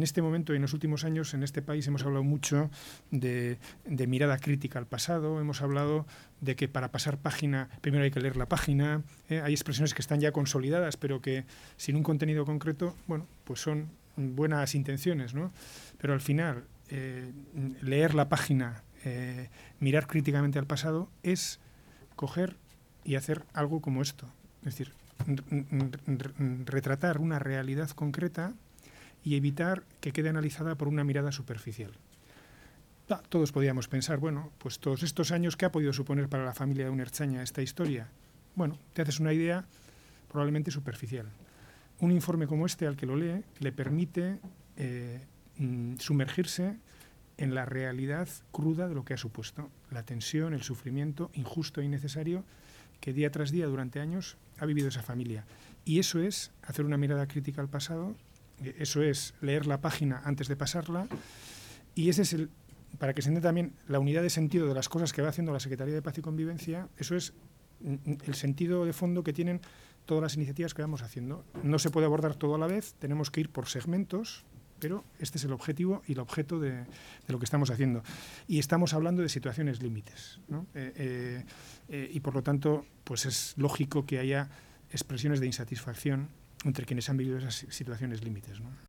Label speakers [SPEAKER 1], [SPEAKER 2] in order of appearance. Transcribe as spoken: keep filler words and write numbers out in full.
[SPEAKER 1] en este momento y en los últimos años en este país hemos hablado mucho de, de mirada crítica al pasado, hemos hablado de que para pasar página primero hay que leer la página, ¿eh? Hay expresiones que están ya consolidadas pero que sin un contenido concreto, bueno, pues son buenas intenciones, ¿no? Pero al final eh, leer la página, eh, mirar críticamente al pasado es coger y hacer algo como esto, es decir, retratar una realidad concreta y evitar que quede analizada por una mirada superficial. Todos podíamos pensar, bueno, pues todos estos años, ¿qué ha podido suponer para la familia de un ertzaina esta historia? Bueno, te haces una idea probablemente superficial. Un informe como este, al que lo lee, le permite eh, sumergirse en la realidad cruda de lo que ha supuesto, la tensión, el sufrimiento injusto e innecesario que día tras día, durante años, ha vivido esa familia. Y eso es hacer una mirada crítica al pasado, eso es leer la página antes de pasarla, y ese es el, para que se entienda también la unidad de sentido de las cosas que va haciendo la Secretaría de Paz y Convivencia, eso es el sentido de fondo que tienen todas las iniciativas que vamos haciendo. No se puede abordar todo a la vez, tenemos que ir por segmentos, pero este es el objetivo y el objeto de, de lo que estamos haciendo. Y estamos hablando de situaciones límites, ¿no? Eh, eh, eh, y por lo tanto, pues es lógico que haya expresiones de insatisfacción entre quienes han vivido esas situaciones límites, ¿no?